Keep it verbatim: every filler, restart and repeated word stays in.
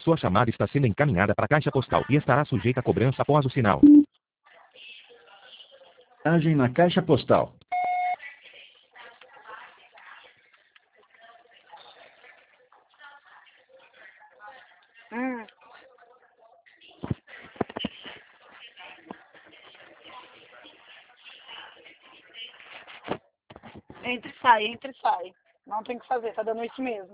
Sua chamada está sendo encaminhada para a caixa postal e estará sujeita a cobrança após o sinal. Agem na caixa postal. Hum. Entra e sai, entra e sai. Não tem o que fazer, tá dando isso mesmo.